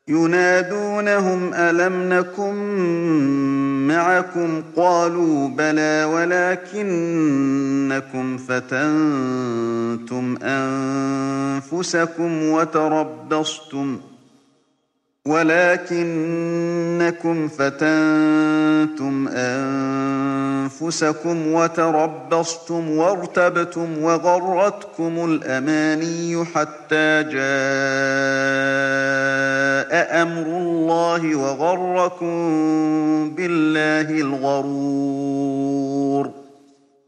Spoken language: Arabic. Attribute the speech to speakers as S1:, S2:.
S1: ينادونهم ألم نكن معكم قالوا بلى ولكنكم فتنتم أنفسكم وتربصتم وارتبتم وغرتكم الأماني حتى جاء أمر الله وغركم بالله الغرور